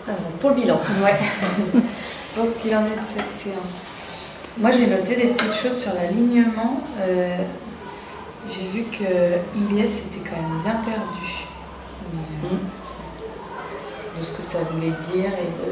Pour le bilan. Ouais. Pour ce qu'il en est de cette séance. Moi, j'ai noté des petites choses sur l'alignement. J'ai vu que Ilyes était quand même bien perdu. Mais, de ce que ça voulait dire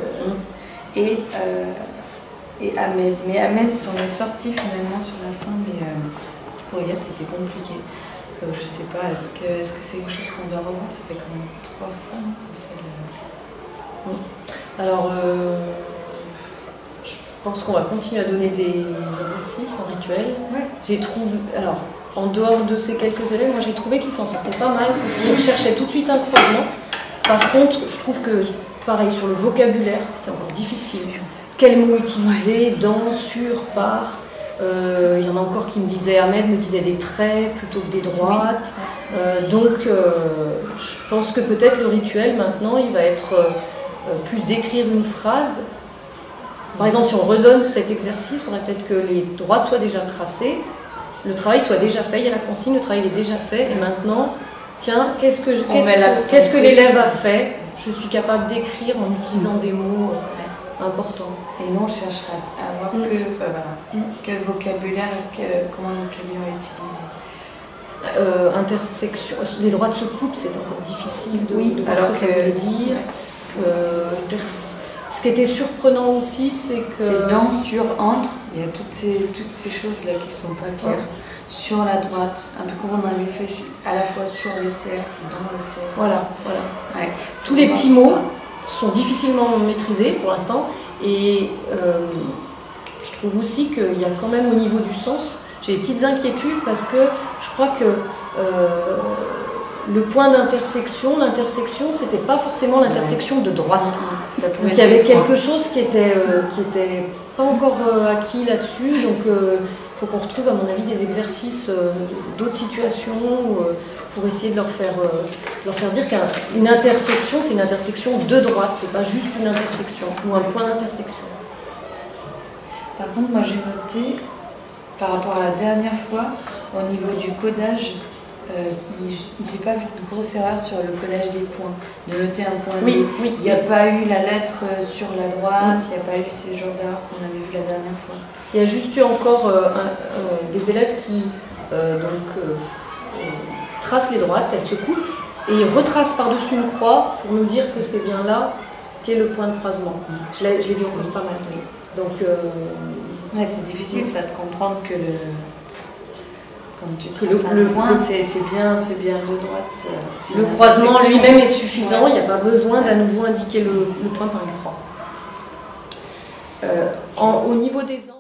et Ahmed. Mais Ahmed s'en est sorti finalement sur la fin, mais pour Ilyes c'était compliqué. Donc je sais pas, est-ce que c'est quelque chose qu'on doit revoir? Ça fait quand même 3 fois qu'on fait le... Alors, je pense qu'on va continuer à donner des exercices en rituel. Ouais. J'ai trouvé, alors, en dehors de ces quelques élèves, moi j'ai trouvé qu'ils s'en sortaient pas mal parce qu'ils recherchaient tout de suite un croisement. Par contre, je trouve que, pareil, sur le vocabulaire, c'est encore difficile. Quels mots utiliser, dans, sur, par. Il y en a encore qui me disaient, Ahmed me disait des traits plutôt que des droites. Donc, je pense que peut-être le rituel, maintenant, il va être plus d'écrire une phrase. Par exemple, si on redonne cet exercice, il faudrait peut-être que les droites soient déjà tracées, le travail soit déjà fait, il y a la consigne, le travail est déjà fait, et maintenant, tiens, qu'est-ce que l'élève a fait? Je suis capable d'écrire en utilisant des mots importants. Et nous, on cherchera à voir quel vocabulaire, comment le vocabulaire est utilisé. Intersection, les droites se coupent, c'est encore difficile de voir alors ce que ça veut dire. Ce qui était surprenant aussi, c'est que... C'est dans, sur, entre, il y a toutes ces choses-là qui ne sont pas claires. Sur la droite, un peu comme on avait fait à la fois sur le cerf, dans le cerf. Voilà. Ouais. Tous les petits mots sont difficilement maîtrisés pour l'instant. Et je trouve aussi qu'il y a quand même au niveau du sens, j'ai des petites inquiétudes parce que je crois que le point d'intersection, l'intersection, c'était pas forcément l'intersection de droite. Donc il y avait quelque chose qui était pas encore acquis là-dessus. Donc il faut qu'on retrouve, à mon avis, des exercices d'autres situations pour essayer de leur faire dire qu'une intersection, c'est une intersection de droite, c'est pas juste une intersection ou un point d'intersection. Par contre, moi j'ai noté, par rapport à la dernière fois, au niveau du codage, j'ai pas vu de grosse erreur sur le codage des points, de noter un point. Oui. Il n'y a pas eu la lettre sur la droite, il n'y a pas eu ces genres d'erreurs qu'on avait vu la dernière fois. Il y a juste eu encore des élèves qui tracent les droites, elles se coupent, et ils retracent par-dessus une croix pour nous dire que c'est bien là qu'est le point de croisement. Je l'ai vu encore pas mal. Donc, c'est difficile ça de comprendre que quand tu traces le point, c'est bien de droite. Le croisement lui-même est suffisant, il n'y a pas besoin d'à nouveau indiquer le point par une croix. Au niveau des